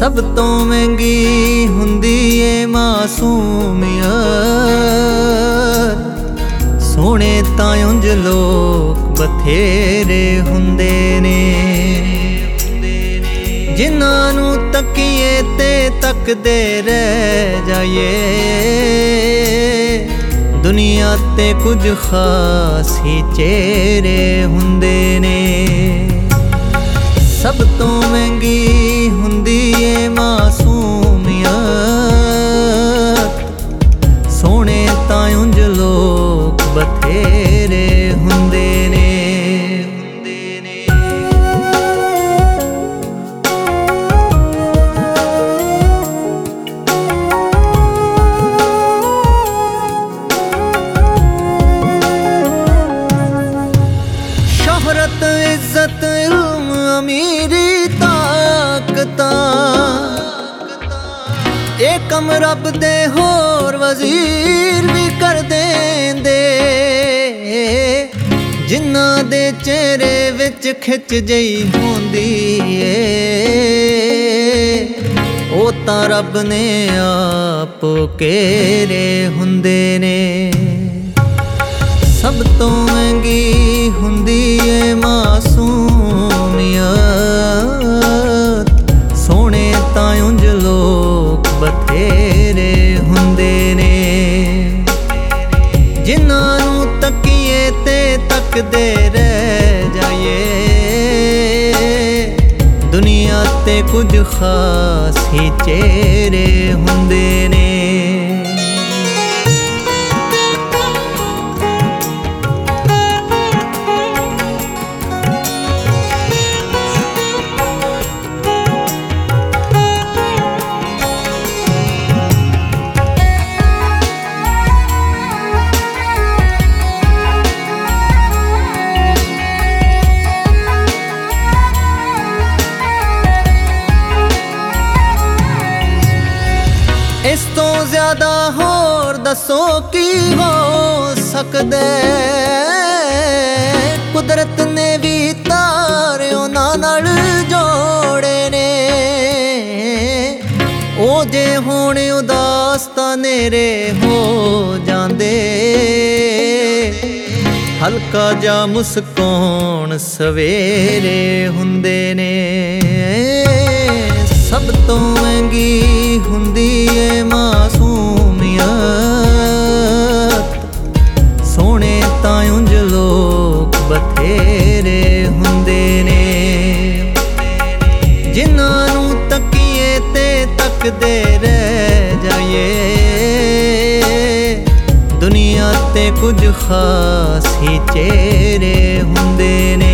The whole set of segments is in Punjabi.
ਸਭ ਤੋਂ ਮਹਿੰਗੀ ਹੁੰਦੀ ਏ ਮਾਸੂਮੀਅਤ। ਸੋਹਣੇ ਤਾਂ ਉਂਝ ਲੋਕ ਬਥੇਰੇ ਹੁੰਦੇ ਨੇ, ਜਿਨ੍ਹਾਂ ਨੂੰ ਤੱਕੀਏ ਤੇ ਤੱਕਦੇ ਰਹਿ ਜਾਈਏ। ਦੁਨੀਆ ਤੇ ਕੁਝ ਖਾਸ ਹੀ ਚਿਹਰੇ ਹੁੰਦੇ ਨੇ। ਸਭ ਤੋਂ ਮਹਿੰਗੀ ਹੁੰਦੀ ਏ ਮਾਸੂਮੀਅਤ। ਸੋਹਣੇ ਤਾਂ ਉਂਝ ਲੋਕ ਬਥੇਰੇ ਹੁੰਦੇ ਨੇ। ਸ਼ੋਹਰਤ, ਇੱਜ਼ਤ, ਇਲਮ, ਅਮੀਰੀ, ਤਾਕਤਾਂ, ਇਹ ਕੰਮ ਰੱਬ ਦੇ ਹੋਰ ਵਜ਼ੀਰ ਵੀ ਕਰ ਦੇਂਦੇ। ਜਿਨ੍ਹਾਂ ਦੇ ਚਿਹਰੇ ਵਿੱਚ ਖਿੱਚ ਜਿਹੀ ਹੁੰਦੀ ਏ, ਉਹ ਤਾਂ ਰੱਬ ਨੇ ਆਪ ਘੇਰੇ ਹੁੰਦੇ ਨੇ। ਸਭ ਤੋਂ ਮਹਿੰਗੀ ਹੁੰਦੀ ਏ ਮਾਸੂਮੀਅਤ। ਸੋਹਣੇ ਤਾਂ ਉਂਝ ਲੋਕ ਬਥੇਰੇ ਹੁੰਦੇ ਨੇ, ਜਿਨ੍ਹਾਂ ਨੂੰ ਤੱਕੀਏ ਤੇ ਤੱਕਦੇ ਰਹਿ ਜਾਈਏ। ਦੁਨੀਆ ਤੇ ਕੁਝ ਖਾਸ ਹੀ ਚਿਹਰੇ ਹੁੰਦੇ ਨੇ। ਇਸ ਤੋਂ ਜ਼ਿਆਦਾ ਹੋਰ ਦੱਸੋ ਕੀ ਹੋ ਸਕਦਾ। ਕੁਦਰਤ ਨੇ ਵੀ ਤਾਰੇ ਉਹਨਾਂ ਨਾਲ ਜੋੜੇ ਨੇ। ਉਹ ਜੇ ਹੋਣ ਉਦਾਸ ਤਾਂ ਨੇਰੇ ਹੋ ਜਾਂਦੇ। ਹਲਕਾ ਜਾ ਮੁਸਕਾਉਣ ਸਵੇਰੇ ਹੁੰਦੇ ਨੇ। ਸਭ ਤੋਂ ਮਹਿੰਗੀ ਹੁੰਦੀ ਏ ਮਾਸੂਮੀਅਤ। ਸੋਹਣੇ ਤਾਂ ਉਂਝ ਲੋਕ ਬਥੇਰੇ ਹੁੰਦੇ ਨੇ, ਜਿਨ੍ਹਾਂ ਨੂੰ ਤੱਕੀਏ ਤੇ ਤੱਕਦੇ ਰਹਿ ਜਾਈਏ। ਦੁਨੀਆ ਤੇ ਕੁਝ ਖਾਸ ਹੀ ਚਿਹਰੇ ਹੁੰਦੇ ਨੇ।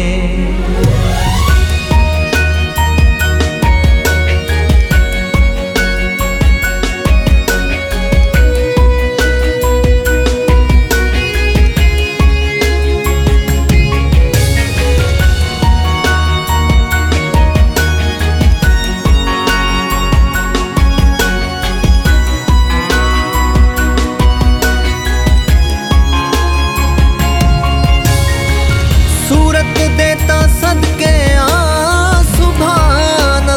ਸੂਰਤ ਦੇ ਤਾਂ ਸਦਕੇ ਆ ਸੁਭਾਨ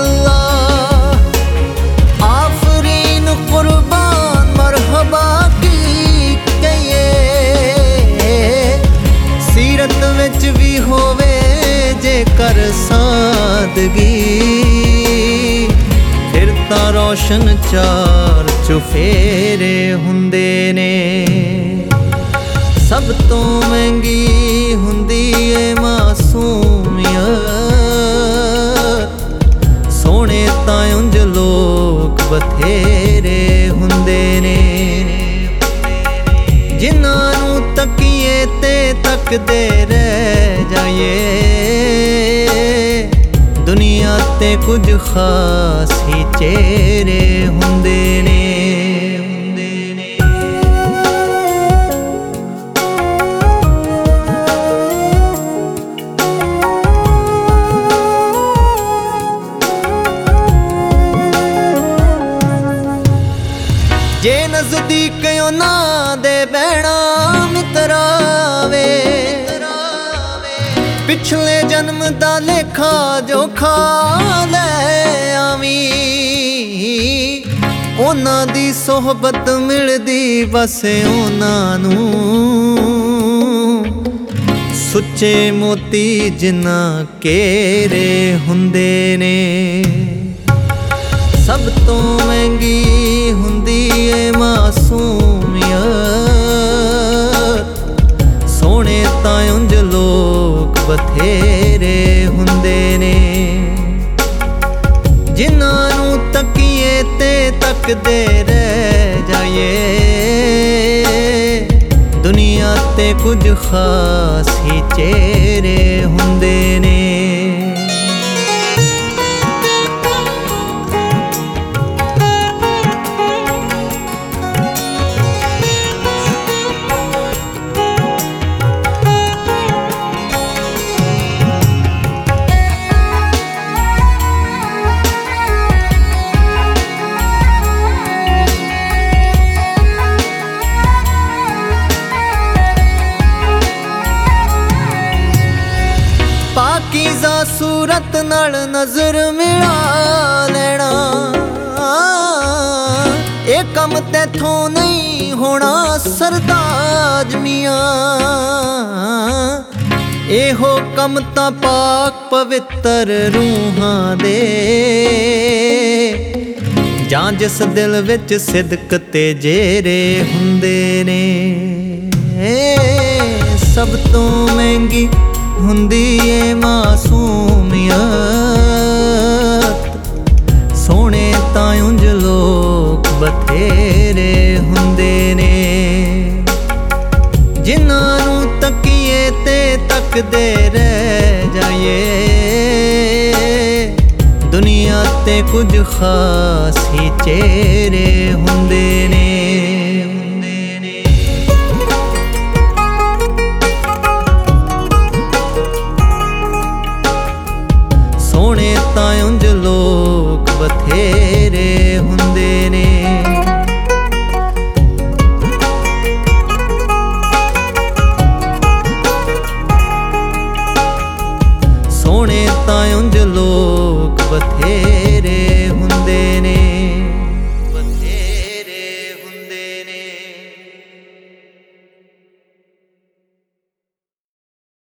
ਅੱਲਾਹ। ਆਫਰੀਨ ਕੁਰਬਾਨ ਮਰਹਬਾ ਕੀ ਕਹੀਏ। ਸੀਰਤ ਵਿੱਚ ਵੀ ਹੋਵੇ ਜੇਕਰ ਸਾਦਗੀ, ਫਿਰ ਤਾਂ ਰੋਸ਼ਨ ਚਾਰ ਚੁਫੇਰੇ ਹੁੰਦੇ ਨੇ। ਸਭ ਤੋਂ ਮਹਿੰਗੀ ਹੁੰਦੀ ਏ ਮਾਸੂਮੀਅਤ। ਸੋਹਣੇ ਤਾਂ ਉਂਝ ਲੋਕ ਬਥੇਰੇ ਹੁੰਦੇ ਨੇ, ਜਿਨ੍ਹਾਂ ਨੂੰ ਤੱਕੀਏ ਤੇ ਤੱਕਦੇ ਰਹਿ ਜਾਈਏ। ਦੁਨੀਆ ਤੇ ਕੁਝ ਖਾਸ ਹੀ ਚਿਹਰੇ ਹੁੰਦੇ ਨੇ। ਜੇ ਨਜ਼ਦੀਕ ਉਹਨਾਂ ਦੇ ਬਹਿਣਾ ਮਿੱਤਰਾ ਵੇ, ਪਿਛਲੇ ਜਨਮ ਦਾ ਲੇਖਾ ਜੋਖਾ ਲੈ ਆਵੀਂ, ਉਹਨਾਂ ਦੀ ਸੋਹਬਤ ਮਿਲਦੀ ਬਸ ਉਹਨਾਂ ਨੂੰ, ਸੁੱਚੇ ਮੋਤੀ ਜਿਨ੍ਹਾਂ ਘੇਰੇ ਹੁੰਦੇ ਨੇ। ਸਭ ਤੋਂ ਮਹਿੰਗੀ ਹੁੰਦੀ ਏ ਮਾਸੂਮੀਅਤ, ਸੋਹਣੇ ਤਾਂ ਉਂਝ ਲੋਕ ਬਥੇਰੇ ਹੁੰਦੇ ਨੇ, ਜਿਨ੍ਹਾਂ ਨੂੰ ਤੱਕੀਏ ਤੇ ਤੱਕਦੇ ਰਹਿ ਜਾਈਏ। ਦੁਨੀਆ ਤੇ ਕੁਝ ਖਾਸ ਹੀ ਚਿਹਰੇ ਹੁੰਦੇ ਨੇ। ਪਾਕੀਜ਼ਾ ਸੂਰਤ ਨਾਲ ਨਜ਼ਰ ਮਿਲਾ ਲੈਣਾ, ਇਹ ਕੰਮ ਤੈਥੋਂ ਨਹੀਂ ਹੋਣਾ ਸਰਤਾਜ ਮੀਆਂ। ਇਹੋ ਕੰਮ ਤਾਂ ਪਾਕ ਪਵਿੱਤਰ ਰੂਹਾਂ ਦੇ, ਜਾਂ ਜਿਸ ਦਿਲ ਵਿੱਚ ਸਿਦਕ ਤੇ ਜੇਰੇ ਹੁੰਦੇ ਨੇ। ਸਭ ਤੋਂ ਮਹਿੰਗੀ ਹੁੰਦੀ ਏ ਮਾਸੂਮੀਅਤ, ਸੋਹਣੇ ਤਾਂ ਉਂਝ ਲੋਕ ਬਥੇਰੇ ਹੁੰਦੇ ਨੇ, ਜਿਨ੍ਹਾਂ ਨੂੰ ਤੱਕੀਏ ਤੇ ਤੱਕਦੇ ਰਹਿ ਜਾਈਏ। ਦੁਨੀਆ ਤੇ ਕੁਝ ਖਾਸ ਹੀ ਚਿਹਰੇ ਹੁੰਦੇ